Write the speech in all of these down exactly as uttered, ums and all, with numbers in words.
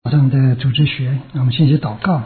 上的组织学，那我们先去祷告。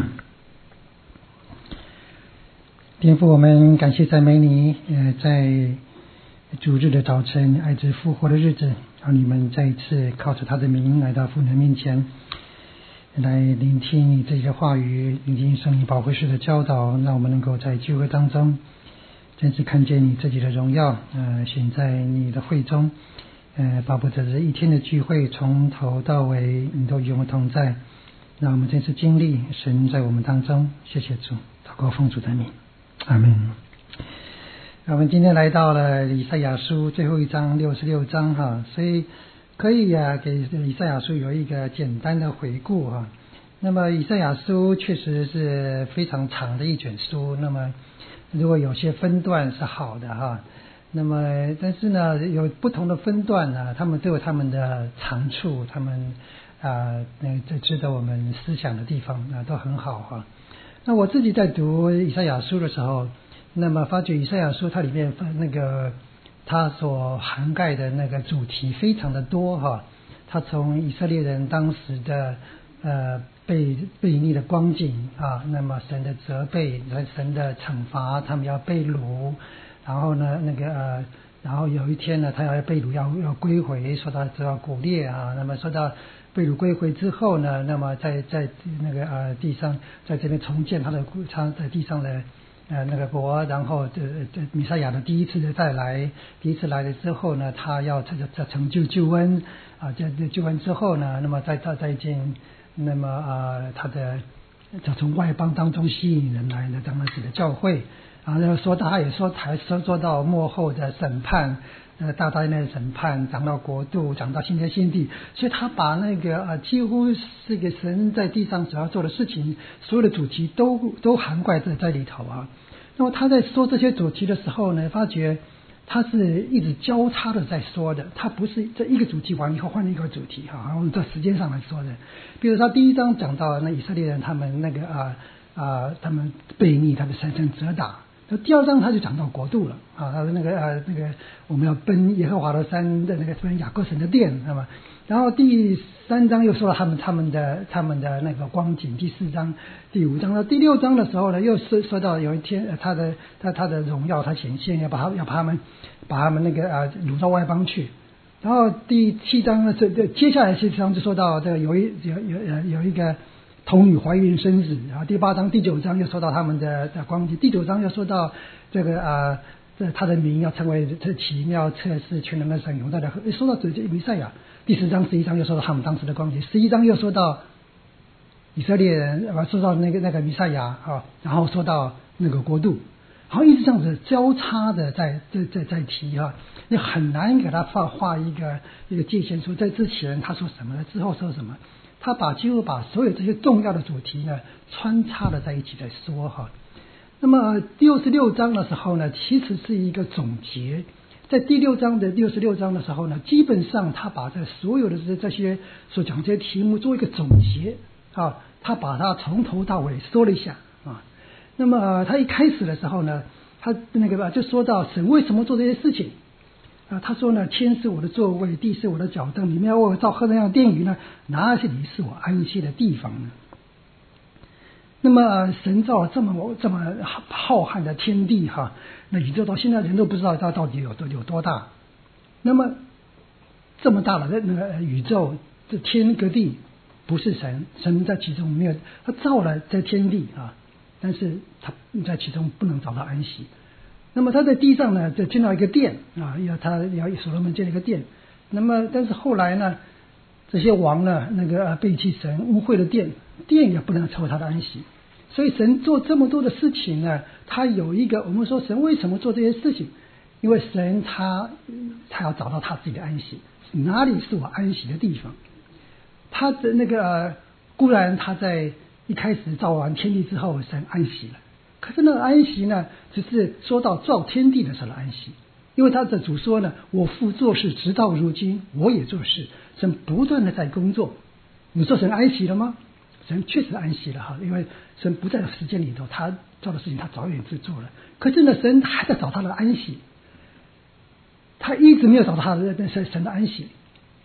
天父，我们感谢赞美你，呃，在主日的早晨，爱子复活的日子，让你们再一次靠着他的名来到父神面前，来聆听你自己的话语，聆听圣灵保惠师的教导，让我们能够在聚会当中真实看见你自己的荣耀，呃，显在你的会中。呃，巴不得这一天的聚会从头到尾你都与我们同在，让我们真是经历神在我们当中。谢谢主，祷告奉主的名，阿们。我们今天来到了以赛亚书最后一章六十六章哈，所以可以啊给以赛亚书有一个简单的回顾哈。那么以赛亚书确实是非常长的一卷书，那么如果有些分段是好的哈。那么但是呢有不同的分段呢，他们都有他们的长处，他们啊那这值得我们思想的地方啊都很好哈。那我自己在读以赛亚书的时候，那么发觉以赛亚书它里面那个它所涵盖的那个主题非常的多哈。它从以色列人当时的呃被悖逆的光景啊，那么神的责备，神的惩罚，他们要被掳。然后呢，那个呃，然后有一天呢，他要被掳要要归回，说到只要古列啊，那么说到被掳归回之后呢，那么在在那个呃地上，在这边重建他的他在地上的呃那个国，然后这这弥赛亚的第一次的再来，第一次来了之后呢，他要这这成就救恩啊，这这救恩之后呢，那么再再再建，那么呃他的就从外邦当中吸引人来的当时的教会。然后说他也说还说说到末后的审判，呃大灾难的审判，讲到国度，讲到新天新地，所以他把那个呃几乎是个神在地上所要做的事情，所有的主题都都涵盖在在里头啊。那么他在说这些主题的时候呢，发觉他是一直交叉的在说的，他不是这一个主题完以后换另一个主题哈，我们在时间上来说的。比如他第一章讲到那以色列人他们那个啊啊、呃、他们悖逆，他们三生责打。那第二章他就讲到国度了啊，他的那个呃那个我们要奔耶和华的山的那个奔雅各神的殿，那么然后第三章又说了他们他们的他们的那个光景，第四章第五章到第六章的时候呢，又说说到有一天、呃、他的他他的荣耀他显现，要把他要把他们把他们那个呃掳到外邦去。然后第七章呢，这这接下来七章就说到这个有一有有有一个童女怀孕生子，然后第八章第九章又说到他们的的光景，第九章又说到这个啊，这他的名要成为这奇妙测试全能的神永在的，说到这弥赛亚。第十章十一章又说到他们当时的光景，十一章又说到以色列人，说到那个那个弥赛亚啊，然后说到那个国度，然后一直这样子交叉的在在在在提哈，你很难给他画画一个一个界限，说在之前他说什么，之后说什么。他把几乎把所有这些重要的主题呢穿插的在一起在说哈。那么六十六章的时候呢，其实是一个总结。在第六章的六十六章的时候呢，基本上他把这所有的这这些所讲这些题目做一个总结啊，他把它从头到尾说了一下啊。那么、呃、他一开始的时候呢，他那个就说到神为什么做这些事情。啊，他说呢，天是我的座位，地是我的脚凳，你们要为我造何等样的殿宇呢？哪里是我安息的地方呢？那么神造了这么这么浩瀚的天地哈，那宇宙到现在人都不知道它到底有多有多大。那么这么大的那个宇宙，这天跟地不是神，神在其中没有，他造了这天地啊，但是他在其中不能找到安息。那么他在地上呢，就建造一个殿啊，要他要所罗门建了一个殿。那么但是后来呢，这些王呢，那个背弃神，污秽了殿，殿也不能成为他的安息。所以神做这么多的事情呢，他有一个，我们说神为什么做这些事情？因为神他他要找到他自己的安息，哪里是我安息的地方？他的那个固然他在一开始造完天地之后，神安息了。可是那个安息呢，只是说到造天地的时候的安息，因为他的主说呢，我父做事直到如今，我也做事，神不断的在工作。你说神安息了吗？神确实安息了哈，因为神不在时间里头，他做的事情他早已经做了。可是呢，神还在找他的安息，他一直没有找到他的神神的安息。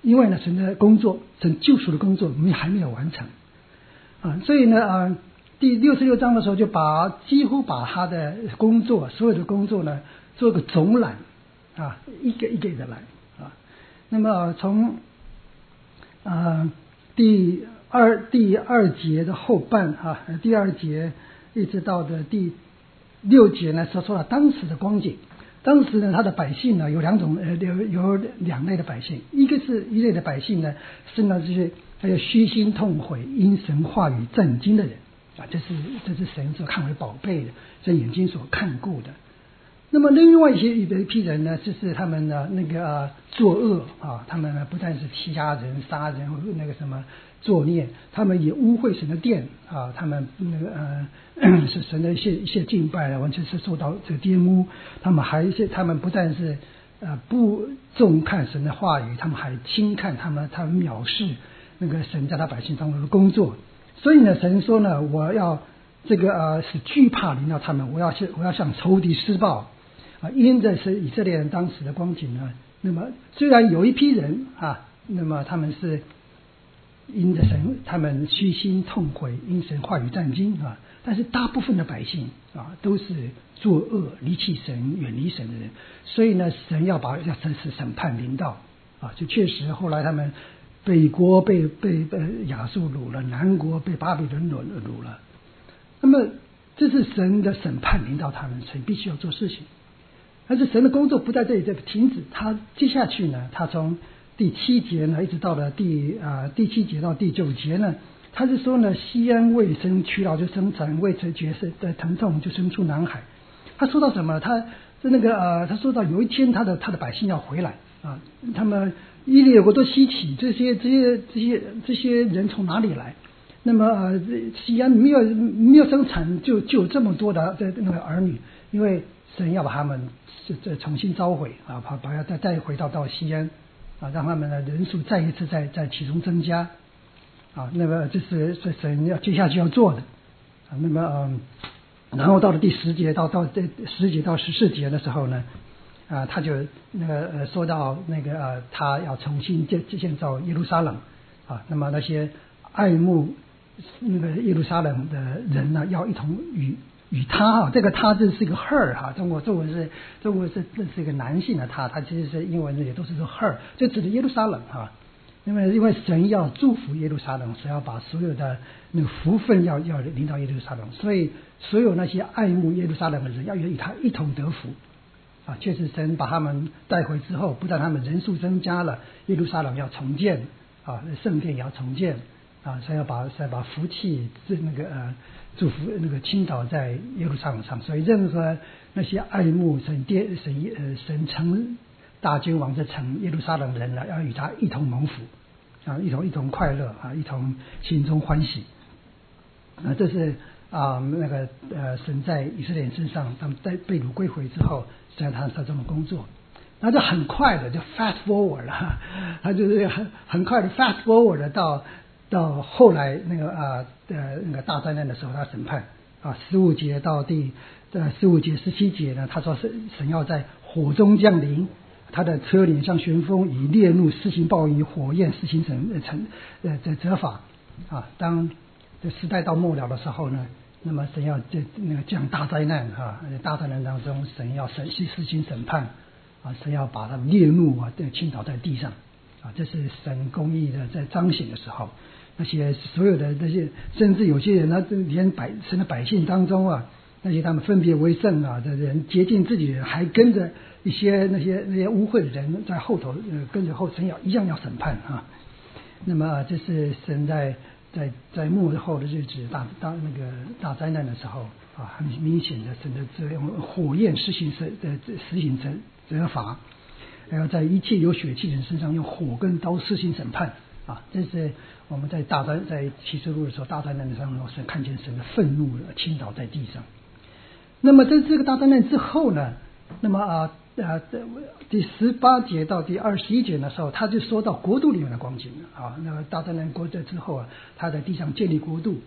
因为呢，神的工作，神救赎的工作没还没有完成啊，所以呢，啊，第六十六章的时候就把几乎把他的工作，所有的工作呢，做一个总览啊，一个一个的来啊。那么从啊第二第二节的后半啊，第二节一直到的第六节呢，说说了当时的光景。当时呢，他的百姓呢有两种，呃，有有两类的百姓，一个是一类的百姓呢，是呢就是还有虚心痛悔、因神话语震惊的人啊，这是这是神所看为宝贝的，这眼睛所看顾的。那么另外一些一批人呢，就是他们呢那个、呃、作恶啊，他们呢不但是欺压人、杀人，那个什么作孽，他们也污秽神的殿啊，他们那个呃是神的一些一些敬拜完全是受到这个玷污，他们还一些他们不但是呃不重看神的话语，他们还轻看他们，他们藐视那个神在他百姓当中的工作。所以呢，神说呢，我要这个呃是惧怕临到他们，我要我要向仇敌施报。啊，因着是以色列人当时的光景呢，那么虽然有一批人啊，那么他们是因着神，他们虚心痛悔，因神话语战惊啊，但是大部分的百姓啊，都是作恶、离弃神、远离神的人，所以呢，神要把要真实审判临到啊，就确实后来他们北国被被被亚述掳了，南国被巴比伦掳掳了，那么这是神的审判临到他们，神必须要做事情。但是神的工作不在这里这停止，他接下去呢，他从第七节呢一直到了第啊、呃、第七节到第九节呢，他是说呢，西安未生屈劳就生产，未曾绝世的疼痛就生出男孩。他说到什么？他是那个呃，他说到有一天他的他的百姓要回来啊，他们伊犁有多稀奇，这些这些这些这些人从哪里来？那么呃，西安没有没有生产就就有这么多的这那个儿女，因为神要把他们这重新召回啊，把把他再带回到到西安啊，让他们的人数再一次在在其中增加啊。那么这是是神要接下去要做的啊。那么嗯，然后到了第十节到到这十节到十四节的时候呢，啊，他就那个呃说到那个呃，他要重新建建造耶路撒冷啊。那么那些爱慕那个耶路撒冷的人呢，要一同与。与他啊，这个他字是一个 her 哈，中国中文是中文是这是一个男性的他，他其实是英文也都是说 her， 就指的耶路撒冷哈。因为因为神要祝福耶路撒冷，神要把所有的那个福分要要临到耶路撒冷，所以所有那些爱慕耶路撒冷的人要与他一同得福啊。确实神把他们带回之后，不但他们人数增加了，耶路撒冷要重建啊，圣殿也要重建啊，神要把神要把福气这那个呃。祝福那个倾倒在耶路撒冷上，所以任何那些爱慕神殿神呃神城大君王这城耶路撒冷的人呢，要与他一同蒙福啊，一同一同快乐啊，一同心中欢喜啊。这是啊那个呃神在以色列人身上，他们在被掳归回之后，在他他这么工作，那就很快的就 fast forward 了，他就是很很快的 fast forward 的到。到后来那个啊呃那个大灾难的时候，他审判啊十五节到第呃十五节十七节呢，他说是神要在火中降临，他的车轮像旋风，以烈怒施行暴雨，火焰施行惩惩呃这责罚啊。当这时代到末了的时候呢，那么神要这那个降大灾难啊，大灾难当中神要神去施行审判啊，神要把他烈怒啊倾倒在地上啊，这是神公义的在彰显的时候。那些所有的那些，甚至有些人呢，连百神的百姓当中啊，那些他们分别为圣啊的人，洁净自己的人，还跟着一些那些那些污秽的人在后头，呃，跟着后神要一样要审判啊。那么、啊、这是神在在在末后的日子大大那个大灾难的时候啊，很明显的神的这用火焰施行责的施行责责罚，还要在一切有血气人身上用火跟刀施行审判。啊，这是我们在大灾在启示录的时候，大灾难的时候，神看见神的愤怒倾倒在地上。那么在这个大灾难之后呢，那么啊啊第十八节到第二十一节的时候，他就说到国度里面的光景了啊。那个大灾难过这之后啊，他在地上建立国度。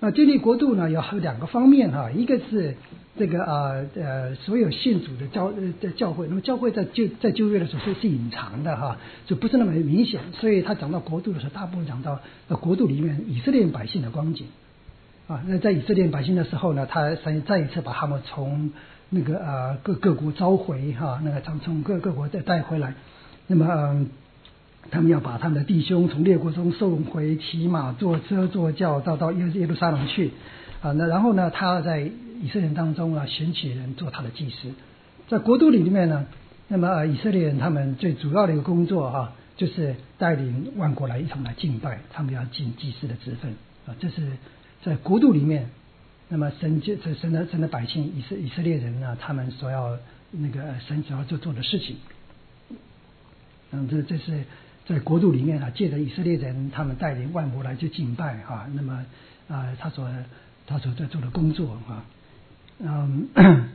那建立国度呢，有两个方面哈，一个是这个呃呃所有信主的教呃教会，那么教会在旧在旧约的时候是是隐藏的哈，就不是那么明显，所以他讲到国度的时候，大部分讲到呃国度里面以色列百姓的光景啊。那在以色列百姓的时候呢，他再一次把他们从那个呃各各国召回哈，那个从从各各国再带回来，那么。呃他们要把他们的弟兄从列国中送回，骑马坐车坐轿到到耶耶路撒冷去啊。那然后呢，他在以色列人当中啊选取人做他的祭司。在国度里面呢，那么、呃、以色列人他们最主要的一个工作啊，就是带领万国来一同来敬拜，他们要尽祭司的职分啊。这是在国度里面，那么神就神的神的百姓以色以色列人呢，他们所要那个神所要做做的事情。嗯，这这是。在国度里面啊，借着以色列人他们带领万国来去敬拜啊，那么啊、呃，他所他所在做的工作啊，嗯，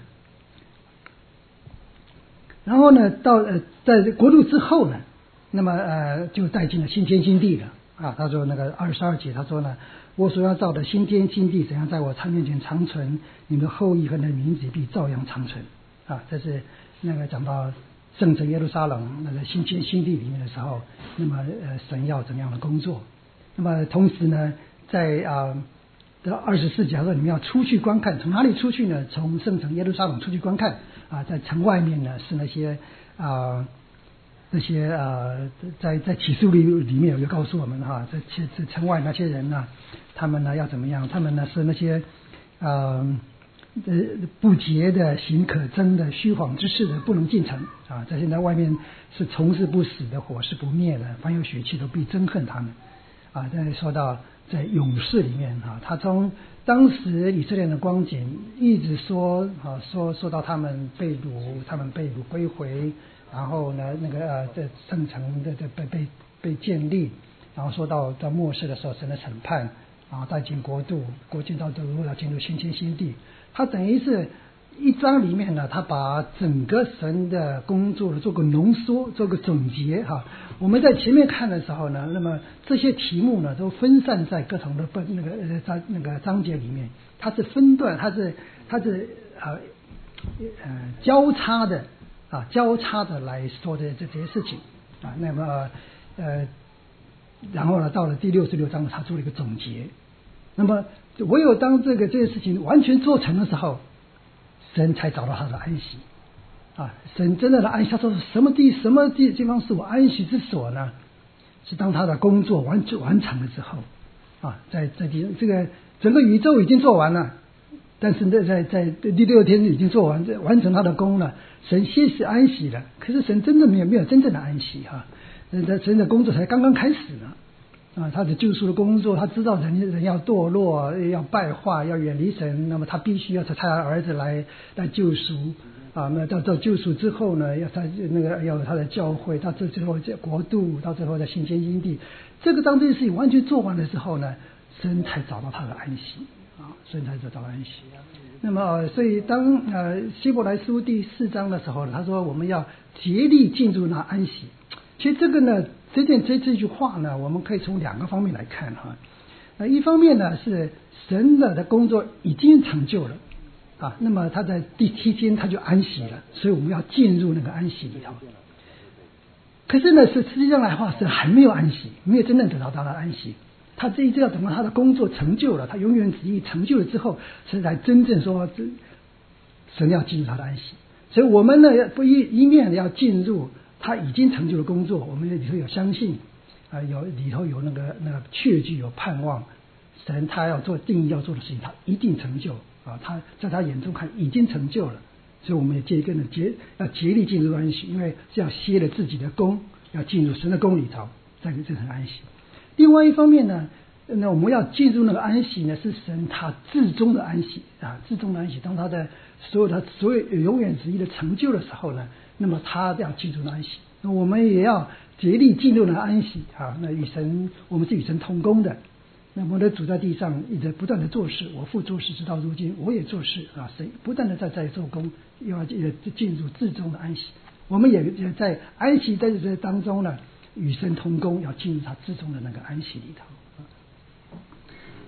然后呢，到呃在国度之后呢，那么呃就带进了新天新地了啊。他说那个二十二节，他说呢，我所要造的新天新地怎样在我参面前长存，你们的后裔和你的名字必照样长存啊。这是那个讲到。圣城耶路撒冷那个新天新地里面的时候，那么呃神要怎么样的工作？那么同时呢，在啊的二十四节说你们要出去观看，从哪里出去呢？从圣城耶路撒冷出去观看啊，在城外面呢是那些啊那些呃在在启示录里面有个告诉我们哈，在在城外那些人呢，他们呢要怎么样？他们呢是那些呃。呃，不洁的、行可憎的、虚谎之事的，不能进城啊！在现在外面是虫是不死的，火是不灭的，凡有血气都必憎恨他们啊！再说到在勇士里面啊，他从当时以色列的光景一直说啊，说说到他们被掳，他们被掳归回，然后呢，那个呃，在圣城的的被被被建立，然后说到到末世的时候，神的审判，然后带进国度，国进到如果要进入新天新地。他等于是一章里面呢，他把整个神的工作做个浓缩，做个总结哈。我们在前面看的时候呢，那么这些题目呢都分散在各种的那个呃章那个章节里面，它是分段，它是它是呃呃交叉的啊交叉的来说的这这些事情啊。那么呃然后呢，到了第六十六章，他做了一个总结。那么唯有当这个这件事情完全做成的时候，神才找到他的安息啊！神真正的安息，他说什么地什么地地方是我安息之所呢？是当他的工作完完成了之后啊，在在地这个整个宇宙已经做完了，但是在在在第六天已经做完完成他的功了，神歇息安息了。可是神真的没有没有真正的安息哈，神神的工作才刚刚开始呢。啊，他的救赎的工作，他知道人人要堕落，要败坏，要远离神，那么他必须要差他儿子来来救赎啊。那到到救赎之后呢，要他那个要有他的教会，到这最后这国度，到最后的新天新地。这个当这件事情完全做完了之后呢，神才找到他的安息啊，神才找到安息。那么，所以当呃希伯来书第四章的时候，他说我们要竭力进入那安息。其实这个呢，这件这这句话呢，我们可以从两个方面来看哈。那一方面呢是神的的工作已经成就了啊，那么他在第七天他就安息了，所以我们要进入那个安息里头。可是呢，是实际上来话是还没有安息，没有真正得到他的安息。他这一直要等到他的工作成就了，他永远旨意成就了之后，才才真正说神要进入他的安息。所以我们呢，不一一面要进入他已经成就的工作，我们里头有相信啊、呃，有里头有那个那个确据，有盼望。神他要做定义要做的事情，他一定成就啊！他在他眼中看已经成就了，所以我们也竭跟着竭要竭力进入安息，因为是要歇了自己的功，要进入神的功里头，再跟这层安息。另外一方面呢，那我们要进入那个安息呢，是神他至终的安息啊，至终的安息。当他的所有的所有永远旨意的成就的时候呢，那么他要进入那安息，那我们也要竭力进入那安息啊。那与神，我们是与神同工的。那我的主在地上一直不断的做事，我父做事直到如今，我也做事啊，神不断的在在做工，要进入至终的安息。我们也在安息在这当中呢，与神同工，要进入他至终的那个安息里头。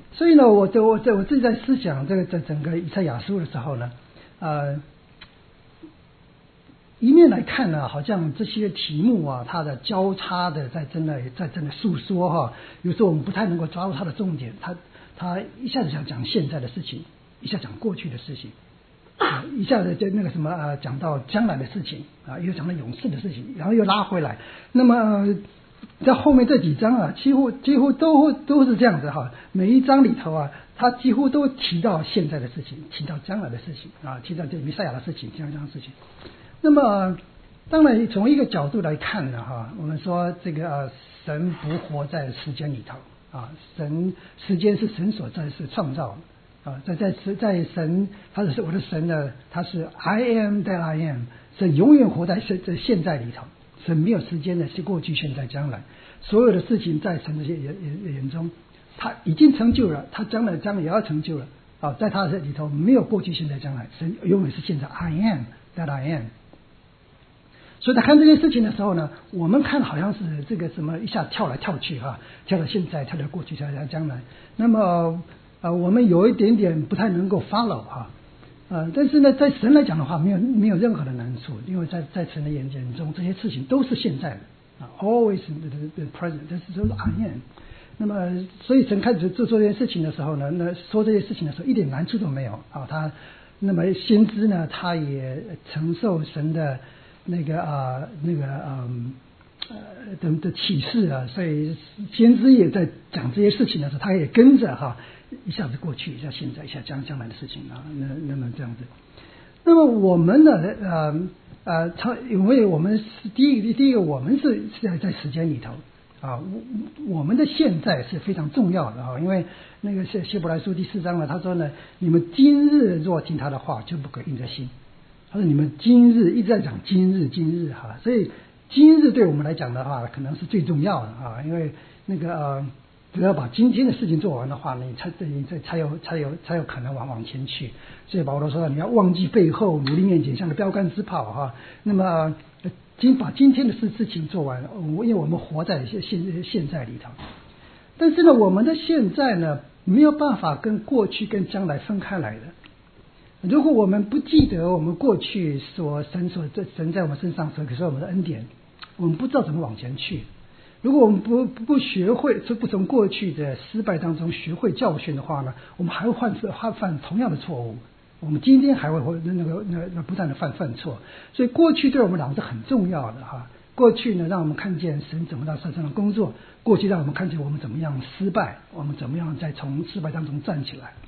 所以呢，我我我我自己在思想这个这整个以赛亚书的时候呢，呃，一面来看呢，好像这些题目啊，它的交叉的在真的在真的诉说哈，有时候我们不太能够抓住它的重点，它它一下子想讲现在的事情，一下讲过去的事情。啊，一下子就那个什么呃，讲到将来的事情啊，又讲到永世的事情，然后又拉回来。那么、呃、在后面这几章啊，几乎几乎都都是这样子哈。每一章里头啊，他几乎都提到现在的事情，提到将来的事情啊，提到这弥赛亚的事情，这样这样的事情。那么当然从一个角度来看呢，哈，我们说这个、呃、神不活在时间里头啊，神时间是神所在是创造的。啊，在在在神，他是我的神呢，他是 I am that I am， 神永远活在现在现在里头，神没有时间的是过去、现在、将来，所有的事情在神的眼眼眼中，他已经成就了，他将来将来也要成就了啊，在他的里头没有过去、现在、将来，神永远是现在 I am that I am。所以在看这件事情的时候呢，我们看好像是这个什么一下跳来跳去哈、啊，跳到现在，跳到过去，跳到将来，那么。呃，我们有一点点不太能够 follow 哈、啊，呃，但是呢，在神来讲的话，没有没有任何的难处，因为在在神的眼眼中，这些事情都是现在的啊 ，always the present， 这是都是 I am。那么，所以神开始做做这件事情的时候呢，那说这些事情的时候一点难处都没有啊。他那么先知呢，他也承受神的那个啊、呃、那个嗯。呃的的启示啊，所以先知也在讲这些事情的时候，他也跟着哈，一下子过去，一下现在，一下将将来的事情啊，那那么这样子。那么我们呢，呃呃，他因为我们是第一个第一个，我们是在在时间里头啊，我我们的现在是非常重要的啊，因为那个希希伯来书第四章呢，他说呢，你们今日若听他的话，就不可硬着心。他说你们今日一直在讲今日今日哈，所以。今日对我们来讲的话，可能是最重要的啊，因为那个呃，只要把今天的事情做完的话，你才你才才有才有才有可能往往前去。所以保罗说，你要忘记背后，努力面前，像个标杆直跑哈。那么今把今天的事事情做完，因为我们活在现现现在里头。但是呢，我们的现在呢，没有办法跟过去跟将来分开来的。如果我们不记得我们过去所神所神在我们身上所给我们的恩典，我们不知道怎么往前去。如果我们不不学会，不从过去的失败当中学会教训的话呢，我们还会犯犯犯同样的错误。我们今天还会那个那那不断的犯犯错。所以过去对我们来讲是很重要的哈。过去呢，让我们看见神怎么在身上工作；过去让我们看见我们怎么样失败，我们怎么样再从失败当中站起来。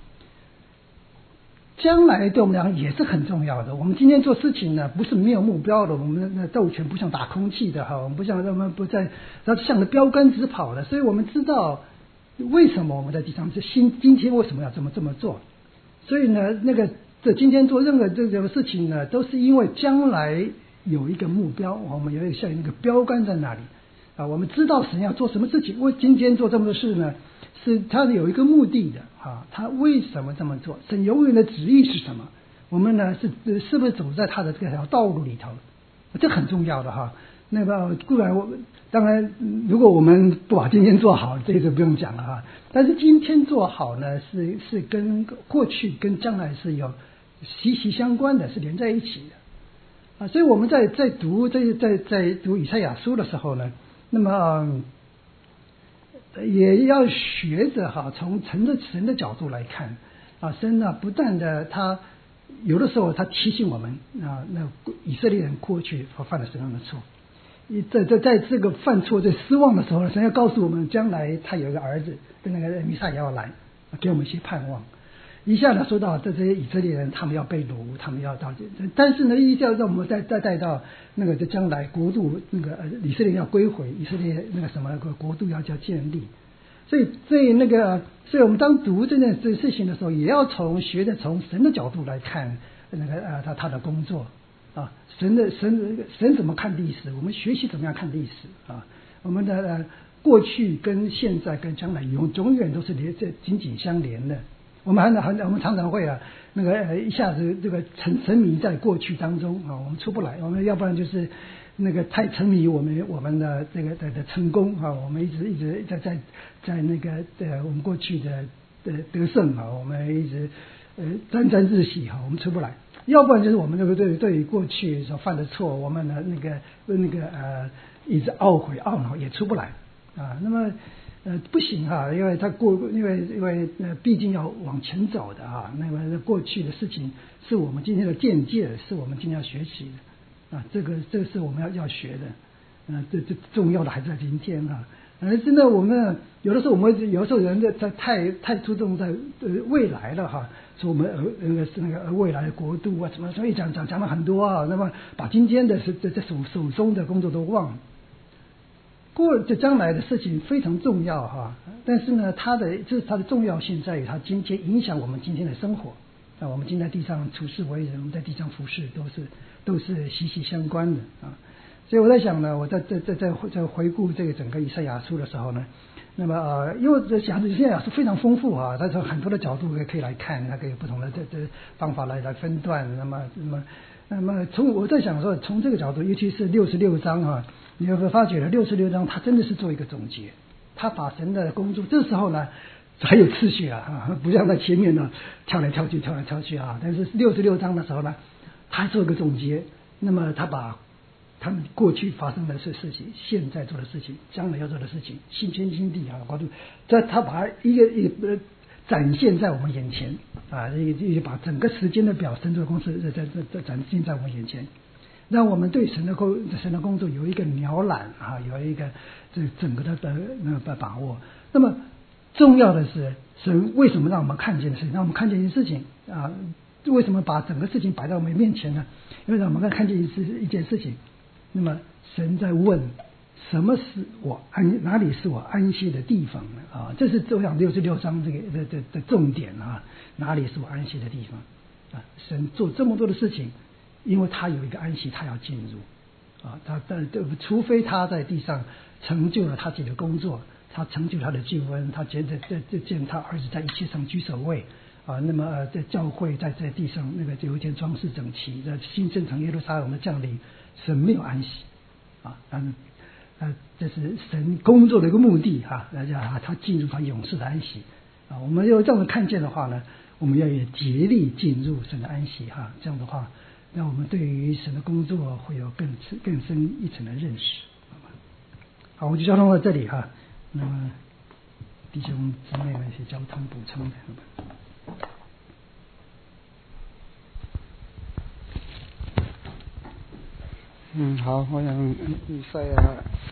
将来对我们来讲也是很重要的。我们今天做事情呢，不是没有目标的，我们的斗拳不像打空气的哈，我们不像我们不在，然后向着标杆直跑的。所以我们知道为什么我们在地上这今今天为什么要这么这么做。所以呢，那个这今天做任何这种事情呢，都是因为将来有一个目标，我们有一个像一个标杆在那里啊。我们知道神要做什么事情，为今天做这么多事呢？是他有一个目的的啊，他为什么这么做？神永远的旨意是什么？我们呢是是不是走在他的这条道路里头？这很重要的哈。那个固然我当然，如果我们不把今天做好，这个不用讲了哈。但是今天做好呢，是是跟过去跟将来是有息息相关的，是连在一起的啊。所以我们在在读在在在读以赛亚书的时候呢，那么。嗯也要学着哈，从神的神的角度来看啊，神呢不断的他有的时候他提醒我们啊，那以色列人过去犯了什么样的错，在在在这个犯错在失望的时候，神要告诉我们，将来他有一个儿子，跟那个弥赛亚要来，给我们一些盼望。一下呢说到这些以色列人，他们要被掳，他们要到，但是呢，一下让我们再再带到那个在将来国度那个以色列要归回，以色列那个什么国度要叫建立。所以，所以那个，所以我们当读这件这事情的时候，也要从学着从神的角度来看那个呃他他的工作啊，神的神神怎么看历史，我们学习怎么样看历史啊，我们的呃过去跟现在跟将来永永远都是连这紧紧相连的。我们很很我们常常会啊那个呃一下子这个沉沉迷在过去当中啊，我们出不来，我们要不然就是那个太沉迷我们我们的这个的的成功啊，我们一直一直在在在那个呃我们过去的得得胜啊，我们一直呃沾沾自喜哈，我们出不来。要不然就是我们那个对对于过去所犯的错，我们的那个那个呃一直懊悔懊恼也出不来啊。那么呃不行哈，因为他过因为因为呃毕竟要往前走的啊。那么过去的事情是我们今天的见解，是我们今天要学习的啊。这个这个是我们要要学的，呃这这重要的还是在今天啊。呃，真的，我们有的时候我们有的时候人在在太太注重在呃未来了哈，说我们呃那个是那个未来的国度啊什么，所以讲讲讲了很多啊，那么把今天的是这这手手中的工作都忘了。过这将来的事情非常重要哈，但是呢，它的这它的重要性在于它今天影响我们今天的生活啊，我们今天在地上处事为人，我们在地上服侍都是都是息息相关的啊。所以我在想呢，我在在在在在回顾这个整个以赛亚书的时候呢，那么呃，因为这以赛亚书非常丰富啊，它从很多的角度可以来看，它可以有不同的这这方法来来分段。那么那么那么从我在想说，从这个角度，尤其是六十六章啊，你会发觉了六十六章，它真的是做一个总结，它把神的工作，这时候呢还有次序啊，啊不像在前面呢跳来跳去跳来跳去啊，但是六十六章的时候呢，他做一个总结，那么他把他们过去发生的事事情，现在做的事情，将来要做的事情，新天新地啊，国度，这他把一个一个展现在我们眼前啊，一个一个把整个时间的表，神的公司在在在展现在我们眼前，让我们对神的工神的工作有一个了览啊，有一个这整个的的那个把握。那么重要的是，神为什么让我们看见的事情，让我们看见一件事情啊？为什么把整个事情摆在我们面前呢？因为让我们看见一一件事情。那么神在问，什么是我安，哪里是我安息的地方呢？啊，这是我想六十六章这个的的的重点啊，哪里是我安息的地方啊？神做这么多的事情，因为他有一个安息，他要进入啊，他但除非他在地上成就了他自己的工作，他成就他的救恩，他觉得这这见他儿子在一切上居首位。啊，那么呃，在教会在在地上那个有一天装饰整齐，在新圣城耶路撒冷的降临，神没有安息啊，嗯呃，这是神工作的一个目的哈，大家啊，他进入他永世的安息啊。我们要这样看见的话呢，我们要也竭力进入神的安息哈，这样的话，让我们对于神的工作会有更更深一层的认识。好，我就交通到这里哈。那么弟兄姊妹们是交通补充的。 嗯，好，我想以赛亚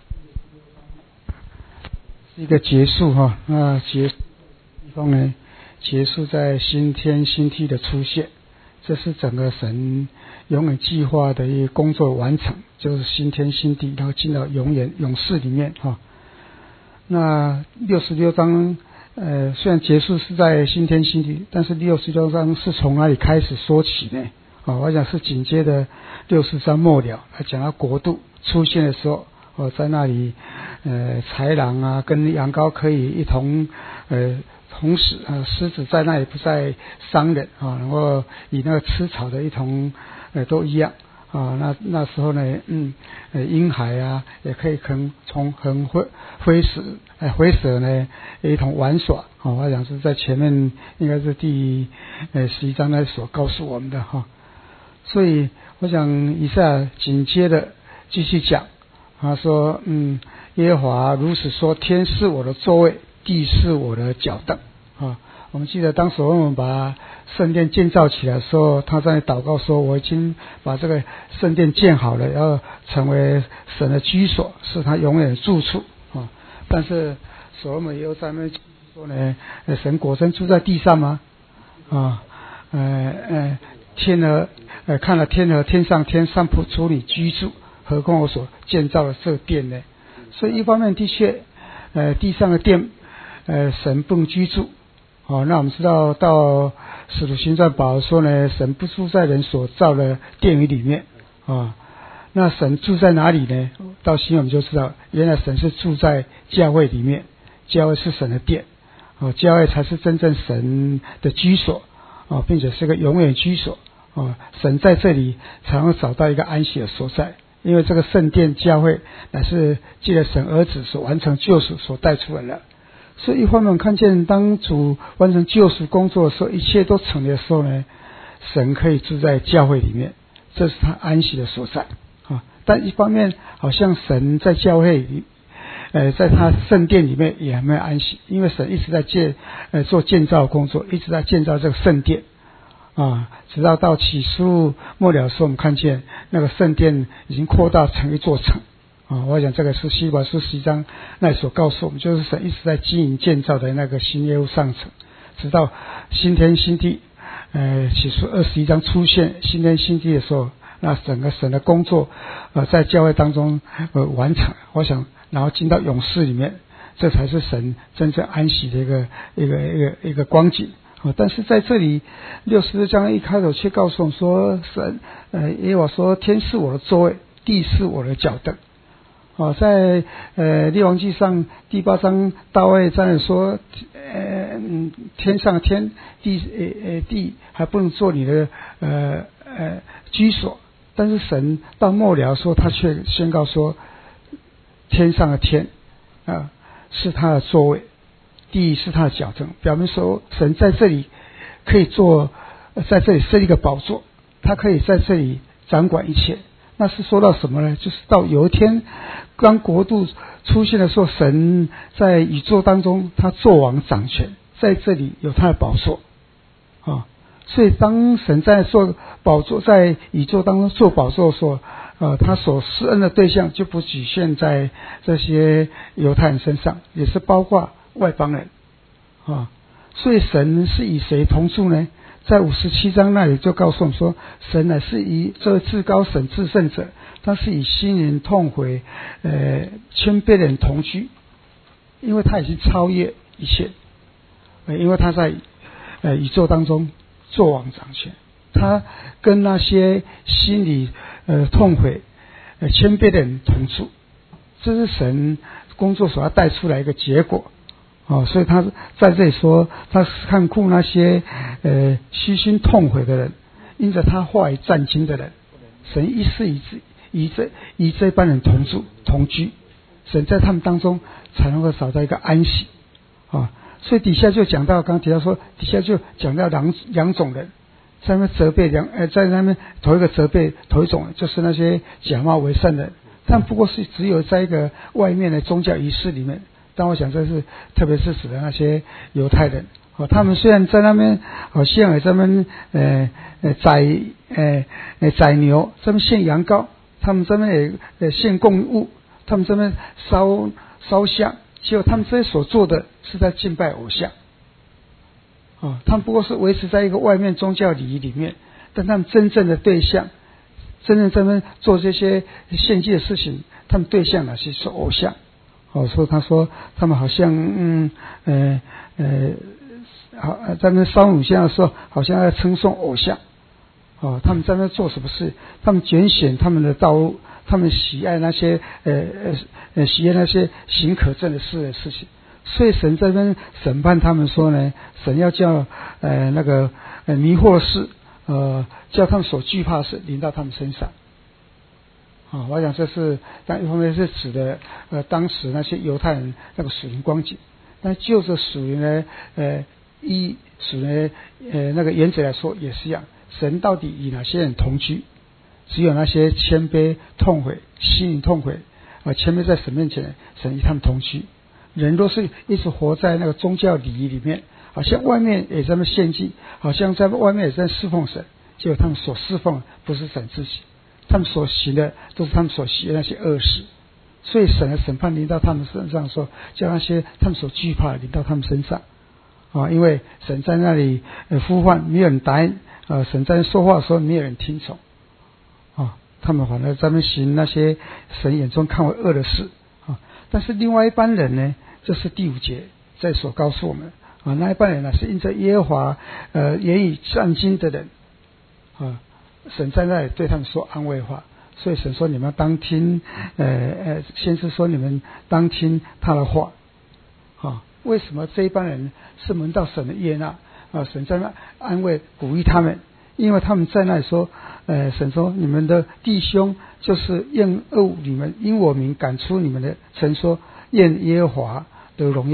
是一个结束哈，那结地方呢，结束在新天新地的出现，这是整个神永远计划的一个工作完成，就是新天新地，然后进到永远永世里面哈。那六十六章，呃，虽然结束是在新天新地，但是六十六章是从哪里开始说起呢？哦，我想是紧接着六十章末了，他讲到国度出现的时候，哦，在那里，呃，豺狼啊跟羊羔可以一同，呃，同时啊，狮子在那里不再伤人啊，然后与那个吃草的一同，呃，都一样啊。那那时候呢，嗯，呃，婴孩啊也可以跟从横挥挥使，呃，挥蛇呢一同玩耍。哦，我想是在前面应该是第呃十一章那所告诉我们的哈。所以我想以赛亚紧接着继续讲，他说嗯，耶和华如此说，天是我的座位，地是我的脚凳啊。我们记得当时我们把圣殿建造起来的时候，他在祷告说，我已经把这个圣殿建好了，要成为神的居所，是他永远的住处啊。但是所罗门又在那说呢，神果真住在地上吗？啊，呃呃，天和呃看了天和天上天上不足你居住，何况我所建造的这个殿呢？所以一方面的确，呃地上的殿，呃神不能居住。哦，那我们知道到使徒行传保罗说呢，神不住在人所造的殿宇里面啊。那神住在哪里呢？到新约我们就知道，原来神是住在教会里面，教会是神的殿，哦，教会才是真正神的居所，哦，并且是个永远居所，哦，神在这里才能找到一个安息的所在，因为这个圣殿教会乃是借着神儿子所完成救赎所带出来的。 所以一方面看见当主完成救赎工作的时候，一切都成了的时候呢，神可以住在教会里面，这是他安息的所在啊。但一方面好像神在教会里呃，在他圣殿里面也还没有安息，因为神一直在建呃做建造工作，一直在建造这个圣殿啊，直到到启示录末了的时候，我们看见那个圣殿已经扩大成一座城啊。我想这个是希伯来书十一章那里所告诉我们，就是神一直在经营建造的那个新耶路上城，直到新天新地。呃，启示二十一章出现新天新地的时候，那整个神的工作呃在教会当中呃完成。我想然后进到勇士里面，这才是神真正安息的一个一个一个一个光景啊。但是在这里六十章一开头却告诉我们说，神呃耶和华说，天是我的座位，地是我的脚凳啊。在呃列王纪上第八章，大卫在那说，呃天上的天，地呃呃地还不能做你的呃呃居所，但是神到末了说，他却宣告说，天上的天啊是他的座位，地是他的脚凳，表明说神在这里可以做，在这里设立一个宝座，他可以在这里掌管一切。那是说到什么呢？就是到有一天当国度出现的时候，神在宇宙当中他作王掌权，在这里有他的宝座啊。所以当神在做宝座，在宇宙当中做宝座的时候，呃，他所施恩的对象就不局限在这些犹太人身上，也是包括外邦人啊。所以神是以谁同住呢？在五十七章那里就告诉我们说，神乃是以这位至高神至圣者，他是以心灵痛悔呃谦卑的人同居，因为他已经超越一切，呃，因为他在呃宇宙当中作王掌权，他跟那些心里呃痛悔呃谦卑的人同住，这是神工作所要带出来一个结果哦。所以他在这里说，他看顾那些呃虚心痛悔的人，因着他话语战惊的人，神一世以以这以这班人同住同居，神在他们当中才能够找到一个安息啊。所以底下就讲到，刚刚提到说，底下就讲到两两种人，在那边责备两呃，在那边头一个责备头一种人，就是那些假冒为善的人，但不过是只有在一个外面的宗教仪式里面。但我想这是特别是指的那些犹太人哦，他们虽然在那边好像也在那边呃呃宰呃呃宰牛，这边献羊羔，他们这边也呃献供物，他们这边烧烧香，结果他们这些所做的是在敬拜偶像啊，他们不过是维持在一个外面宗教礼仪里面，但他们真正的对象，真正在那边做这些献祭的事情，他们对象呢是是偶像。哦，所以他说他们好像嗯呃呃好在那烧乳香的时候，好像在称颂偶像。哦，他们在那做什么事？他们拣选他们的道路，他们喜爱那些呃呃呃喜爱那些行可证的事的事情。所以神这边审判他们说呢，神要叫呃那个呃迷惑事，呃叫他们所惧怕的事临到他们身上。啊、哦，我想这是，但一方面是指的呃当时那些犹太人那个属灵光景，但就着属灵的呃一属灵的呃那个原则来说也是一样，神到底与哪些人同居？只有那些谦卑痛悔、心灵痛悔啊、呃，谦卑在神面前，神与他们同居。人若是一直活在那个宗教礼仪里面，好像外面也在那献祭，好像在外面也在侍奉神，结果他们所侍奉的不是神自己。他们所行的都是他们所行的那些恶事，所以神的审判临到他们身上，说叫那些他们所惧怕的临到他们身上啊，因为神在那里呃呼唤，没有人答应啊，神在说话的时候没有人听从啊，他们反而在那行那些神眼中看为恶的事啊。但是另外一班人呢，就是第五节在所告诉我们啊，那一班人呢是因着耶和华呃言语战惊的人啊。神在那里对他们说安慰话，所以神说你们当听，呃呃，先是说你们当听他的话，啊，为什么这一帮人是蒙到神的悦纳啊？神在那安慰鼓励他们，因为他们在那里说，呃，神说你们的弟兄就是厌恶你们，因我名赶出你们的，神说愿耶和华的荣耀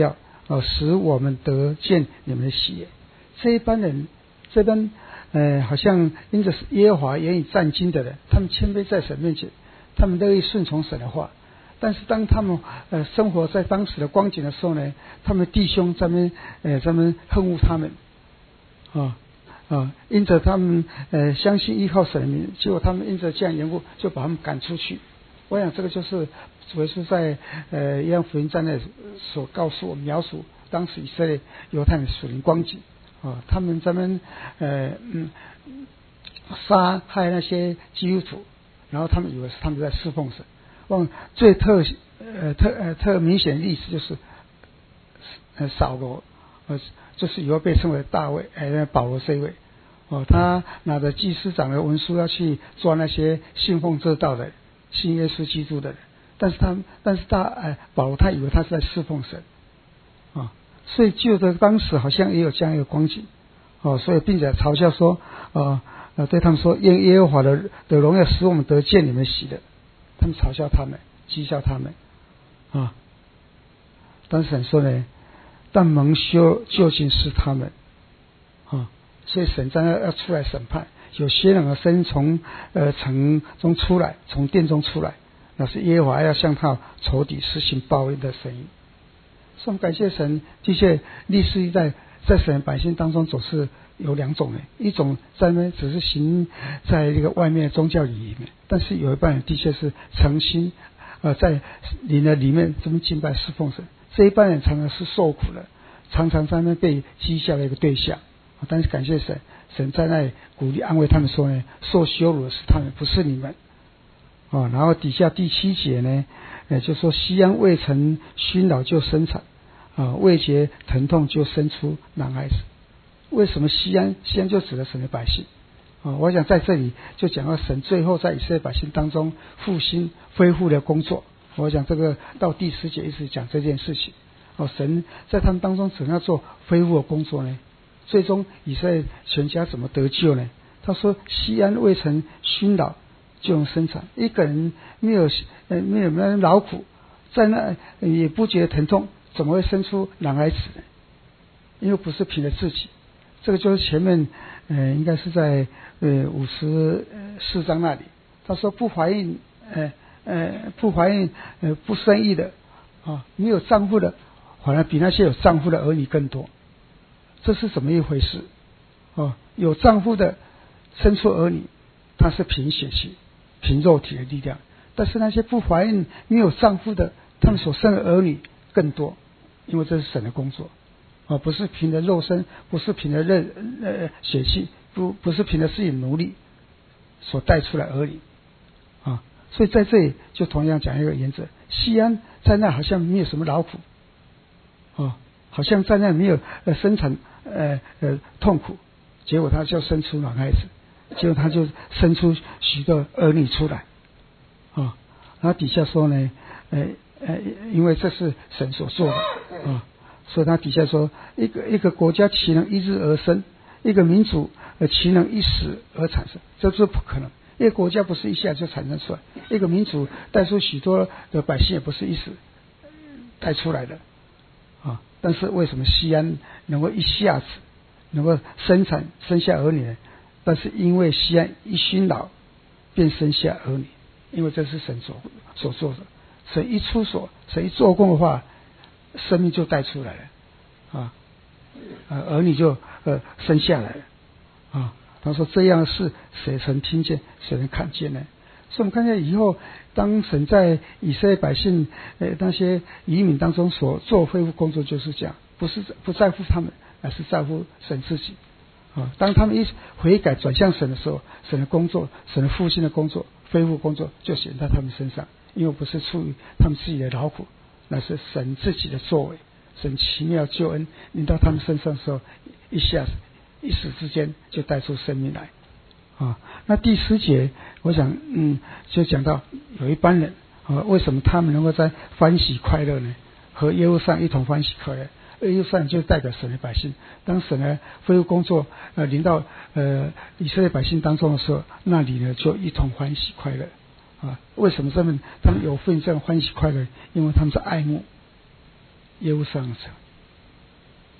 哦，使我们得见你们的喜悦。这一般人，这般呃，好像因着耶和华言语战惊的人，他们谦卑在神面前，他们乐意顺从神的话。但是当他们呃生活在当时的光景的时候呢，他们弟兄在那边呃在那边恨恶他们，啊啊，因着他们呃相信依靠神的名，结果他们因着这样缘故，就把他们赶出去。我想这个就是主耶稣在呃约翰福音站内所告诉我们描述当时以色列犹太人属灵光景啊，他们在那边呃嗯杀害那些基督徒，然后他们以为是他们在侍奉神。忘最特呃特呃特明显的例子就是呃扫罗，呃就是以后被称为大卫呃保罗这一位哦，他拿着祭司长的文书要去抓那些信奉这道的信耶稣基督的人，但是他但是他呃保罗他以为他是在侍奉神啊、哦，所以就在当时好像也有这样一个光景哦，所以并且嘲笑说呃呃对他们说，因耶和华的的荣耀使我们得见你们喜的。他们嘲笑他们，讥笑他们啊！但是神说呢，但蒙羞究竟是他们啊！所以神将要要出来审判。有些人的声音从呃城中出来，从殿中出来，那是耶和华要向他仇敌施行报应的声音。所以我们感谢神，的确历世历代在神百姓当中总是有两种人，一种在那只是行在一个外面的宗教礼仪里面，但是有一半人的确是诚心呃在你的里面这么敬拜侍奉神。这一半人常常是受苦的，常常在那被讥笑的一个对象。但是感谢神，神在那里鼓励安慰他们说呢，受羞辱的是他们，不是你们。哦，然后底下第七节呢，呃，就说西安未曾熏老就生产，啊、呃，未觉疼痛就生出男孩子。为什么西安？西安就指的神的百姓啊、哦！我想在这里就讲到神最后在以色列百姓当中复兴恢复的工作。我想这个到第十节一直讲这件事情。哦，神在他们当中怎样做恢复的工作呢？最终以色列全家怎么得救呢？他说：“西安未曾熏老就能生产。”一个人没有呃没有没有劳苦，在那也不觉得疼痛，怎么会生出男孩子呢？因为不是凭着自己。这个就是前面呃应该是在呃五十四章那里，他说不怀孕呃呃不怀孕呃不生育的啊，没有丈夫的反而比那些有丈夫的儿女更多。这是怎么一回事？哦，有丈夫的生出儿女，他是凭血气、凭肉体的力量；但是那些不怀孕、没有丈夫的，他们所生的儿女更多，因为这是神的工作。啊，不是凭着肉身，不是凭着热呃血气，不不是凭着自己努力所带出来儿女啊。所以在这里就同样讲一个原则：西安在那好像没有什么劳苦啊，好像在那没有呃生产呃呃痛苦，结果他就生出男孩子，结果他就生出许多儿女出来啊。然后底下说呢，呃呃，因为这是神所做的啊。所以他底下说，一个一个国家岂能一日而生？一个民族呃岂能一时而产生？这是不可能。一个国家不是一下就产生出来，一个民族带出许多的百姓也不是一时带出来的啊。但是为什么西安能够一下子能够生产生下儿女呢？但是因为西安一熏老便生下儿女，因为这是神所所做的。神一出手，神一做工的话，生命就带出来了啊，呃，儿女就呃生下来了啊。他说这样的事谁曾听见，谁能看见呢？所以我们看见以后，当神在以色列百姓呃那些移民当中所做恢复工作，就是这样，不是不在乎他们，而是在乎神自己啊。当他们一悔改转向神的时候，神的工作，神的复兴的工作、恢复工作就显在他们身上，因为不是出于他们自己的劳苦。那是神自己的作为，神奇妙救恩临到他们身上的时候，一下子一时之间就带出生命来啊。那第十节我想嗯就讲到有一班人啊，为什么他们能够在欢喜快乐呢？和耶路撒冷一同欢喜快乐。耶路撒冷就代表神的百姓，当神的恢复工作呃临到呃以色列百姓当中的时候，那里呢就一同欢喜快乐啊。为什么这么他们有份这样欢喜快乐？因为他们是爱慕耶路撒冷城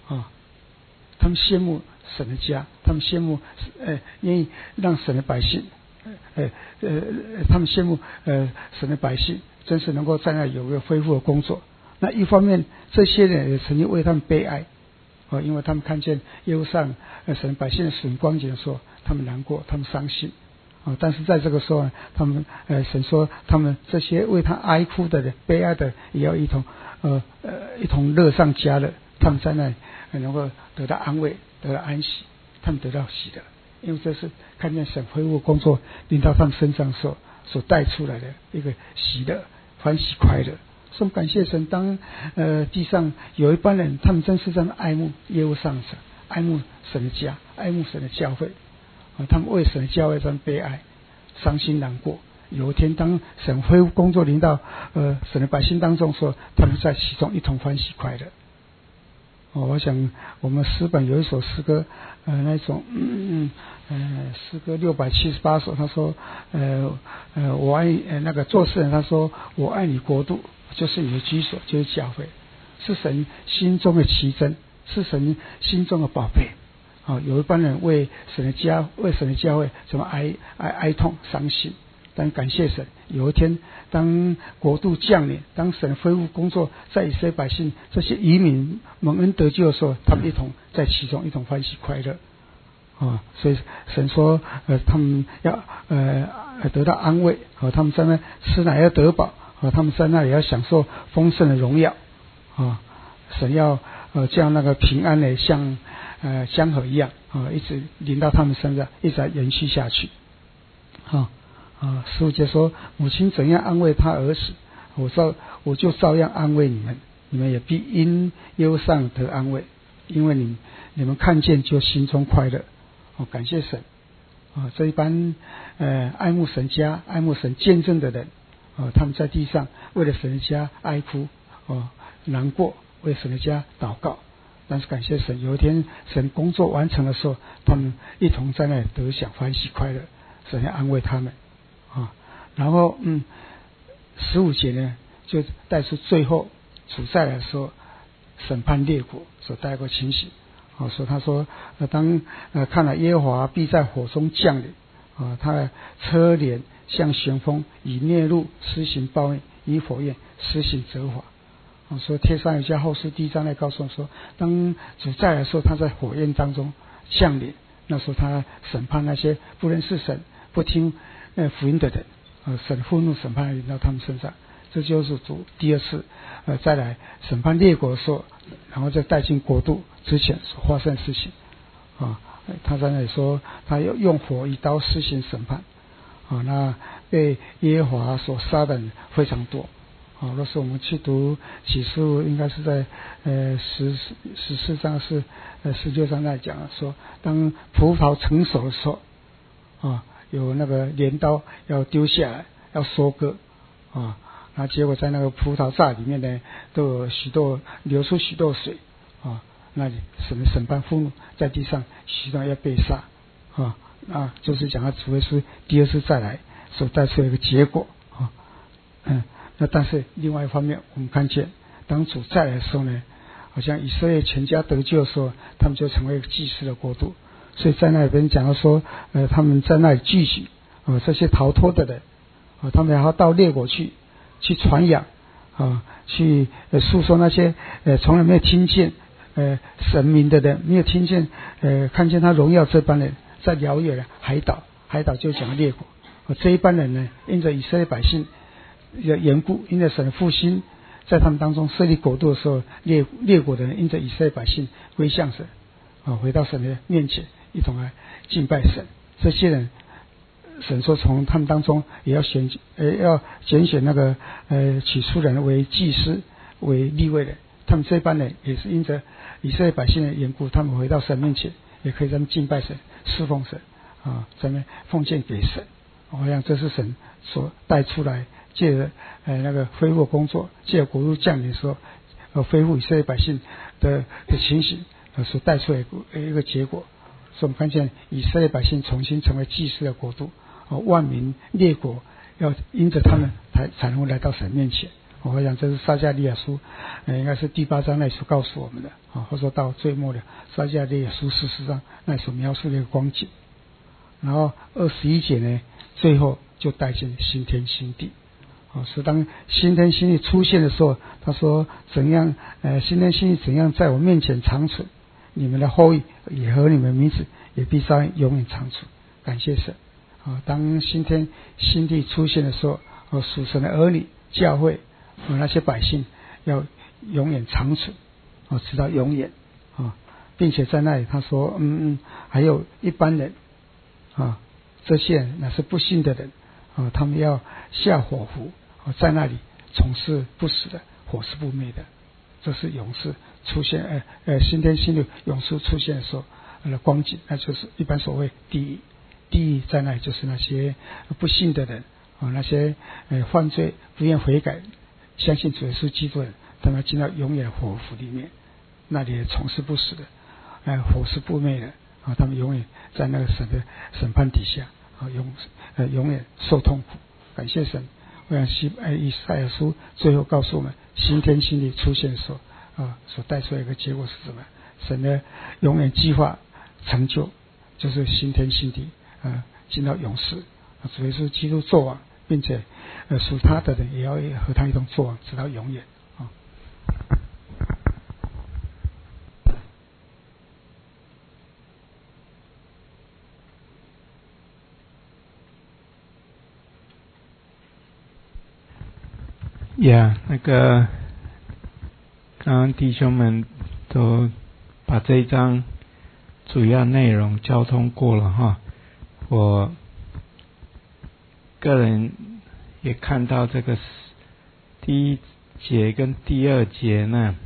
啊，他们羡慕神的家，他们羡慕呃愿意让神的百姓，呃呃他们羡慕呃神的百姓，真是能够在那有个恢复的工作。那一方面，这些人也曾经为他们悲哀，啊，因为他们看见耶路撒冷呃神百姓的损光景的时候，他们难过，他们伤心。啊！但是在这个时候呢，他们呃，神说他们这些为他哀哭的人、悲哀的，也要一同呃呃一同乐上加乐。他们在那里能够得到安慰，得到安息，他们得到喜乐，因为这是看见神恢复工作临到他们身上所所带出来的一个喜乐、欢喜、快乐。所以我们感谢神，当呃地上有一班人，他们真是在爱慕耶路撒冷城，爱慕神的家，爱慕神的教会。啊，他们为神的教会上悲哀、伤心难过。有一天，当神恢复工作临到呃神的百姓当中说，他们在其中一同欢喜快乐。哦，我想我们诗本有一首诗歌，呃，那种嗯嗯呃诗歌六百七十八首，他说呃呃我爱呃那个作诗人他说我爱你国度，就是你的居所，就是教会，是神心中的奇珍，是神心中的宝贝。啊，有一般人为神的家、为神的教会怎么哀哀哀痛、伤心，但感谢神，有一天当国度降临，当神恢复工作在以色列百姓这些移民蒙恩得救的时候，他们一同在其中一同欢喜快乐。啊，所以神说，呃，他们要呃得到安慰，啊，他们在那吃奶要得饱，啊，他们在那里要享受丰盛的荣耀。啊，神要呃这样那个平安的像。呃，江河一样啊，一直临到他们身上，一直延续下去。啊啊，十五节说，母亲怎样安慰他儿子，我说我就照样安慰你们，你们也必因耶路撒冷得安慰，因为你你们看见就心中快乐。哦，感谢神啊！这一般呃爱慕神家、爱慕神见证的人啊，他们在地上为了神的家哀哭哦，难过，为神的家祷告。但是感谢神，有一天神工作完成的时候，他们一同在那里得享欢喜快乐，神要安慰他们啊。然后嗯，十五节呢就带出最后主再来的时候审判列国所带过情形啊，说他说呃当呃看了耶和华必在火中降临啊，他的车辇像旋风，以烈怒施行报应，以火焰施行责罚。我说帖撒罗尼迦后书第一章来告诉我说，当主再来的时候，他在火焰当中降临，那时候他审判那些不认识神、不听呃福音的人，呃，神愤怒审判临到他们身上。这就是主第二次呃再来审判列国的时候，然后再带进国度之前所发生的事情啊。他在那里说，他要用火一刀施行审判啊，那被耶和华所杀的人非常多。好，若是我们去读启示录，应该是在呃十十四章是呃十六章来讲说，当葡萄成熟的时候啊，有那个镰刀要丢下来，要收割啊，那结果在那个葡萄榨里面呢，都有许多流出许多水啊，那里神的审判愤怒在地上，许多人要被杀啊，那就是讲到主耶稣第二次再来所带出的一个结果啊，嗯。那但是另外一方面，我们看见当主再来的时候呢，好像以色列全家得救的时候，他们就成为祭司的国度。所以在那边讲到说，呃，他们在那里聚集，呃，这些逃脱的人，呃，他们然后到列国去，去传扬，啊、呃，去呃诉说那些呃从来没有听见呃神明的人，没有听见呃看见他荣耀这班人，在辽远的海岛，海岛就讲列国，呃，这一班人呢，因着以色列百姓的缘故，因着神的复兴，在他们当中设立国度的时候，列列国的人因着以色列百姓归向神啊，回到神的面前，一同来敬拜神。这些人，神说从他们当中也要选，呃，要拣选那个呃起初人为祭司，为利未人。他们这班人也是因着以色列百姓的缘故，他们回到神面前，也可以在那敬拜神、侍奉神啊，在那奉献给神。我想这是神所带出来，借着呃那个恢复工作，借着国度降临的时候，呃恢复以色列百姓的的情形，呃所带出来一个结果。所以我们看见以色列百姓重新成为祭司的国度，呃、万民列国要因着他们才才能够来到神面前。 我想这是撒迦利亚书，呃，应该是第八章那里所告诉我们的啊，或者说到最末的撒迦利亚书事实上那里所描述的一个光景。然后二十一节呢，最后就带进新天新地。啊，是当新天新地出现的时候，他说怎样，呃，新天新地怎样在我面前长存，你们的后裔也和你们名字也必上永远长存。感谢神。啊，当新天新地出现的时候，啊，属神的儿女、教会和那些百姓要永远长存，啊，直到永远。啊，并且在那里他说，嗯嗯，还有一般人，啊，这些人那是不信的人，啊，他们要下火湖。在那里从事不死的，火是不灭的。这是勇士出现，呃呃，新天新地勇士出现的时候，呃，光景，那就是一般所谓地狱。地狱在那里就是那些不信的人，啊，那些呃犯罪不愿悔改、相信主耶稣基督的人，他们进到永远的火湖里面，那里从事不死的，呃，火是不灭的，啊，他们永远在那个神的审判底下，啊，永呃永远受痛苦。感谢神。我想西呃以赛亚书最后告诉我们，新天新地出现的时候啊，所带出来一个结果是什么？神的永远计划成就，就是新天新地啊，进到永世，主耶稣基督作王，并且呃属他的人也要和他一同作王，直到永远啊。 呀、yeah, 那个刚刚弟兄们都把这一章主要内容交通过了哈，我个人也看到这个第一节跟第二节呢，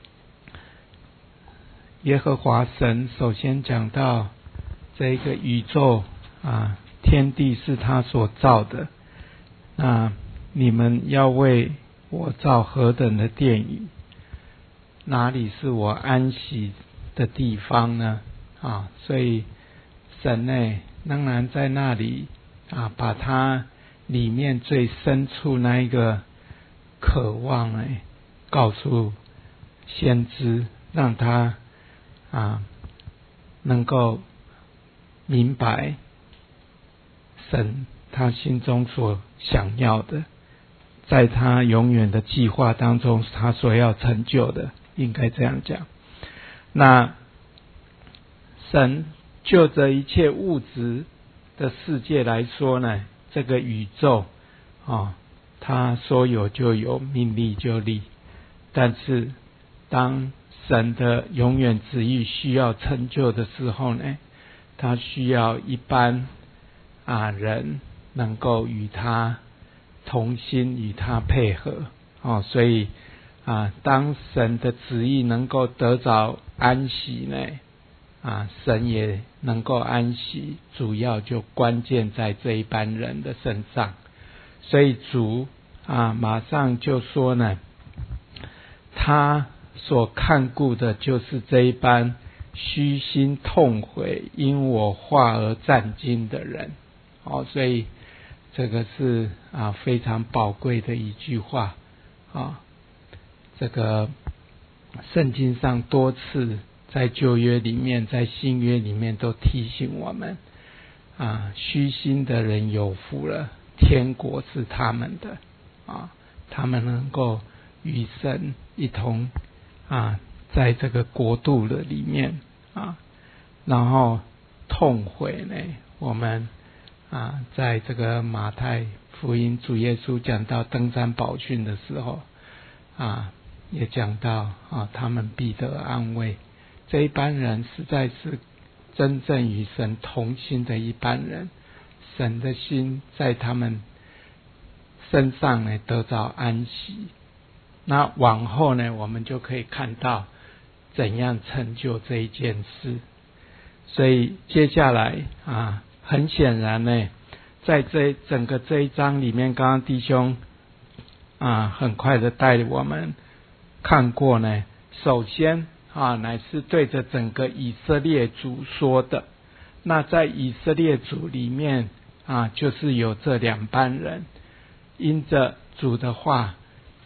耶和华神首先讲到这一个宇宙啊，天地是他所造的，那你们要为我造何等的殿宇？哪里是我安息的地方呢？啊，所以神呢，当然在那里啊，把他里面最深处那一个渴望呢，告诉先知，让他啊能够明白神他心中所想要的。在他永远的计划当中，他所要成就的，应该这样讲。那神就这一切物质的世界来说呢，这个宇宙啊，他说有就有，命立就立。但是当神的永远旨意需要成就的时候呢，他需要一般啊人能够与他同心，与他配合哦，所以啊，当神的旨意能够得着安息呢，啊，神也能够安息，主要就关键在这一班人的身上。所以主啊，马上就说呢，他所看顾的就是这一班虚心痛悔，因我话而战惊的人。哦，所以这个是啊非常宝贵的一句话啊。这个圣经上多次在旧约里面，在新约里面都提醒我们啊，虚心的人有福了，天国是他们的啊，他们能够与神一同啊，在这个国度的里面啊，然后痛悔呢，我们啊，在这个马太福音主耶稣讲到登山宝训的时候啊，也讲到啊，他们必得安慰。这一班人实在是真正与神同心的一班人，神的心在他们身上呢得到安息。那往后呢，我们就可以看到怎样成就这一件事。所以接下来啊，很显然呢，在这整个这一章里面，刚刚弟兄啊很快的带我们看过呢，首先啊乃是对着整个以色列族说的。那在以色列族里面啊，就是有这两班人，因着主的话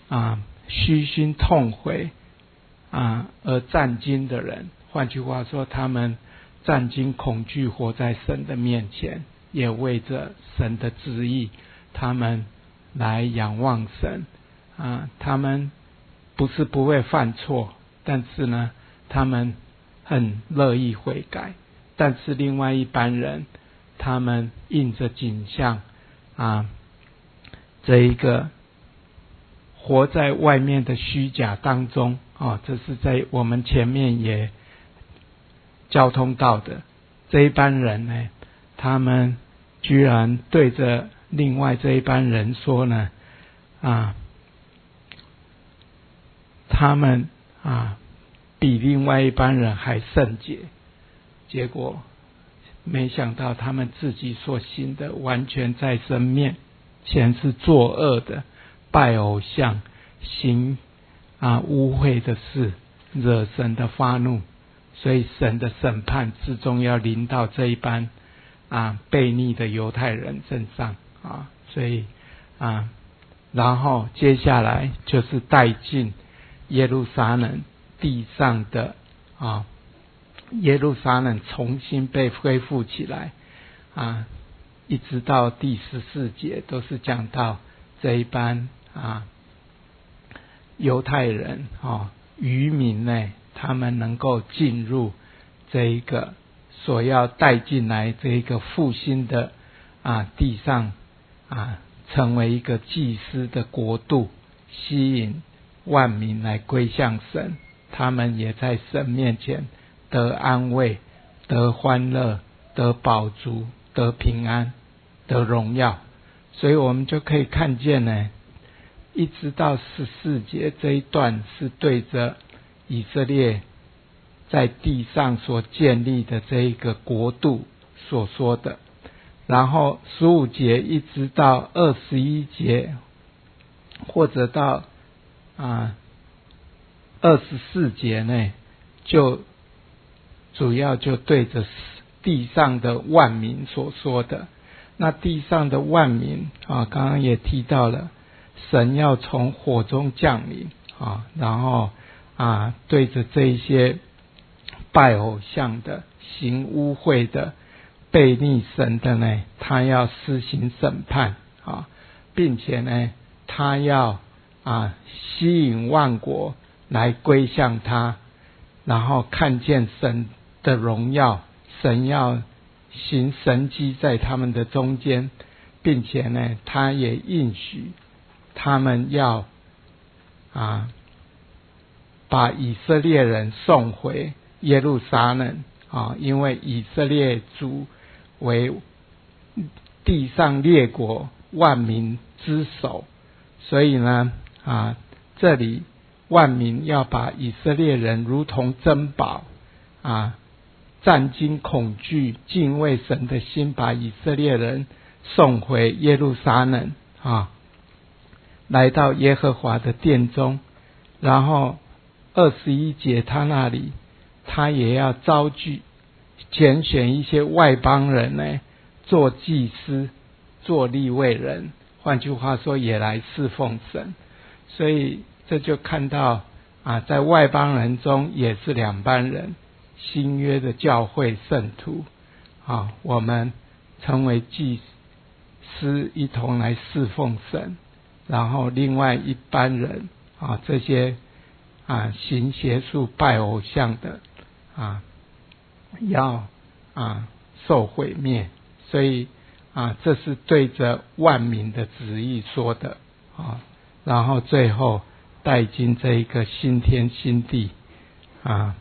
啊虚心痛悔啊而战惊的人。换句话说，他们战惊恐惧活在神的面前，也为着神的旨意，他们来仰望神啊。他们不是不会犯错，但是呢，他们很乐意悔改。但是另外一班人，他们印着景象啊，这一个活在外面的虚假当中啊，这是在我们前面也交通到的。这一班人呢，他们居然对着另外这一班人说呢啊，他们啊比另外一班人还圣洁。结果没想到他们自己所行的完全在神面前是作恶的，拜偶像，行啊污秽的事，惹神的发怒。所以神的审判之中要临到这一班啊悖逆的犹太人身上啊。所以啊，然后接下来就是带进耶路撒冷地上的啊耶路撒冷重新被恢复起来啊，一直到第十四节都是讲到这一班啊犹太人啊渔民呢，他们能够进入这一个所要带进来这一个复兴的啊地上啊，成为一个祭司的国度，吸引万民来归向神。他们也在神面前得安慰，得欢乐，得饱足，得平安，得荣耀。所以我们就可以看见呢，一直到十四节这一段是对着以色列在地上所建立的这一个国度所说的。然后十五节一直到二十一节，或者到啊二十四节呢，就主要就对着地上的万民所说的。那地上的万民啊，刚刚也提到了，神要从火中降临啊，然后啊对着这一些拜偶像的、行污秽的、悖逆神的呢，他要施行审判啊，并且呢，他要啊吸引万国来归向他，然后看见神的荣耀，神要行神迹在他们的中间，并且呢，他也应许他们要啊把以色列人送回耶路撒冷啊，因为以色列族为地上列国万民之首，所以呢啊这里万民要把以色列人如同珍宝啊，战惊恐惧敬畏神的心，把以色列人送回耶路撒冷啊，来到耶和华的殿中。然后二十一节他那里他也要招聚拣选一些外邦人呢，做祭司，做利未人，换句话说也来侍奉神。所以这就看到啊，在外邦人中也是两班人，新约的教会圣徒啊，我们成为祭司一同来侍奉神。然后另外一班人啊，这些啊行邪术拜偶像的啊，要啊受毁灭。所以啊，这是对着万民的旨意说的啊。然后最后带进这一个新天新地啊，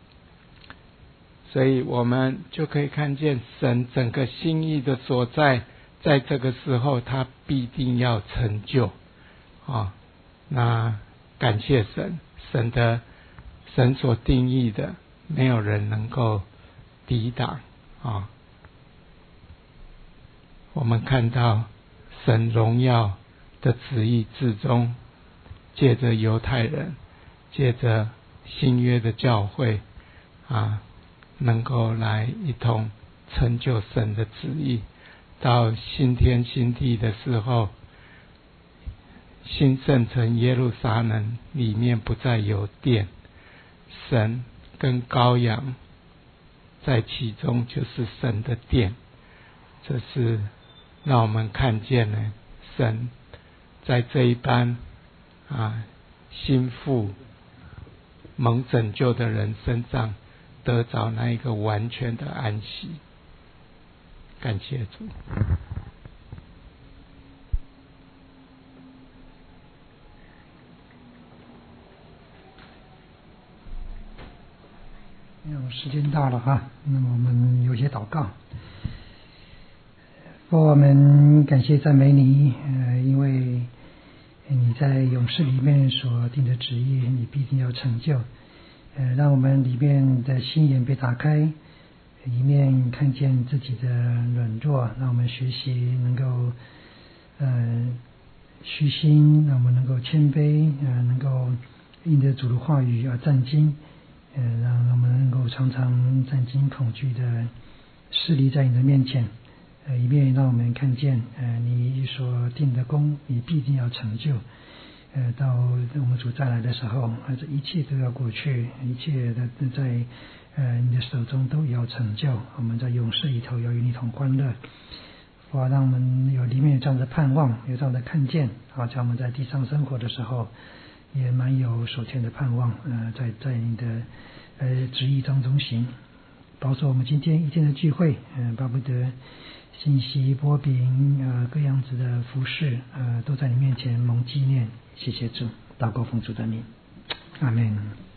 所以我们就可以看见神整个心意的所在，在这个时候他必定要成就啊。那感谢神，神的神所定义的，没有人能够抵挡啊。我们看到神荣耀的旨意之中，借着犹太人，借着新约的教会啊，能够来一同成就神的旨意。到新天新地的时候， 新圣城耶路撒冷里面不再有殿，神跟羔羊在其中，就是神的殿。这是让我们看见了神在这一班啊心腹蒙拯救的人身上得着那一个完全的安息。感谢主。 时间到了哈，那么我们有些祷告。我们感谢赞美你，呃，因为你在勇士里面所定的旨意，你必定要成就。呃，让我们里面的心眼被打开，一面看见自己的软弱，让我们学习能够呃虚心，让我们能够谦卑，呃，能够因着主的话语而战兢。呃，让我们能够常常战兢恐惧的势力在你的面前，呃，以便让我们看见，呃，你所定的功，你必定要成就。呃，到我们主再来的时候，呃，这一切都要过去，一切的在呃你的手中都要成就。我们在勇士里头要与你同欢乐，哇，让我们有里面有这样的盼望，有这样的看见，好像我们在地上生活的时候。也蛮有属天的盼望，呃，在在你的呃旨意当中行，保守我们今天一天的聚会，呃，巴不得信息波饼，呃，各样子的服饰，呃，都在你面前蒙纪念。谢谢主，祷告奉主的名，阿们。